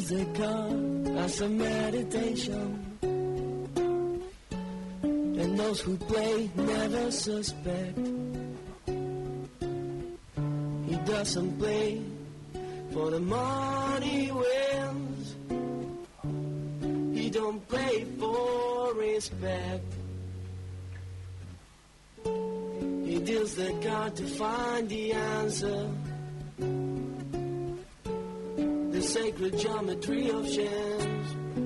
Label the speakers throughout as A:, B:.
A: the God as a meditation, and those who play never suspect. He doesn't play for the money wins. He don't play for respect. He deals the card to find the answer, the sacred geometry of chance,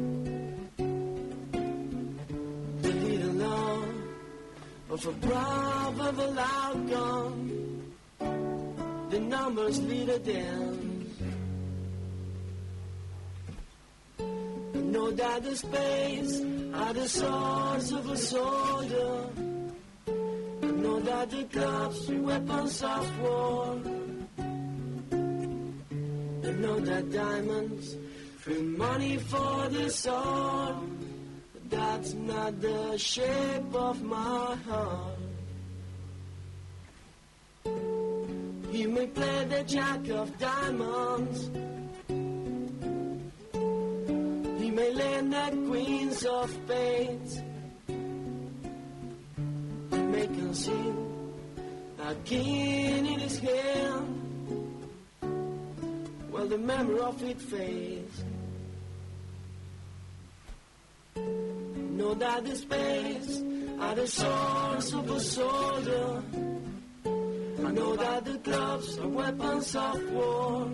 A: the hidden law of a probable outcome. The numbers lead a dance. I know that the space are the swords of a soldier. I know that the clubs are weapons of war. I know that diamonds bring money for the sword, but that's not the shape of my heart. You may play the jack of diamonds, you may lend the queens of spades, you may conceal a king in his hand, while the memory of it fades. Know that the spades are the swords of a soldier. I know that the clubs are weapons of war.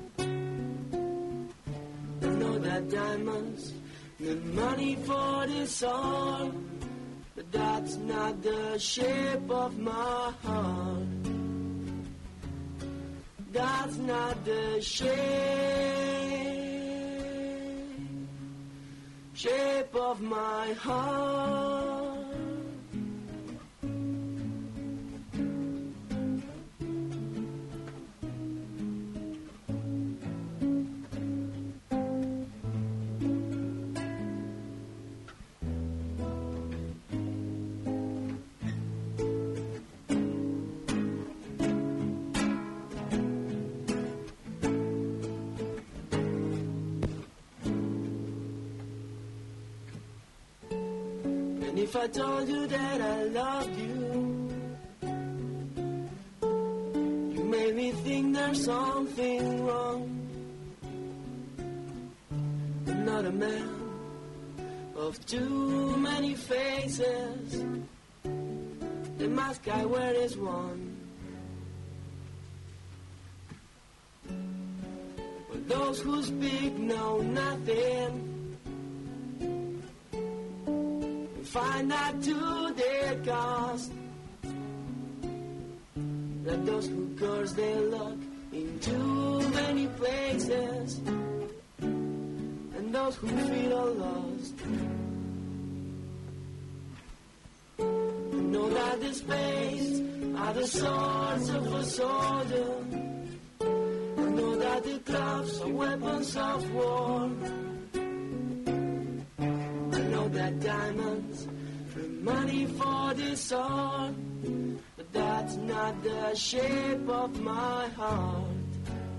A: I know that diamonds need money for this art, but that's not the shape of my heart. That's not the shape of my heart. If I told you that I loved you, you made me think there's something wrong. I'm not a man of too many faces. The mask I wear is one. But those who speak know nothing. Find out to their cost. Like those who curse their luck in too many places, and those who feel lost. Know that the spades are the swords of a soldier. I know that the clubs are weapons of war. That diamonds bring money for this art, but that's not the shape of my heart.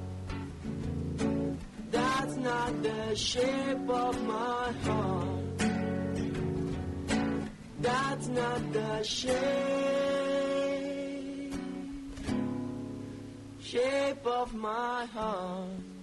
A: That's not the shape of my heart. That's not the shape of my heart.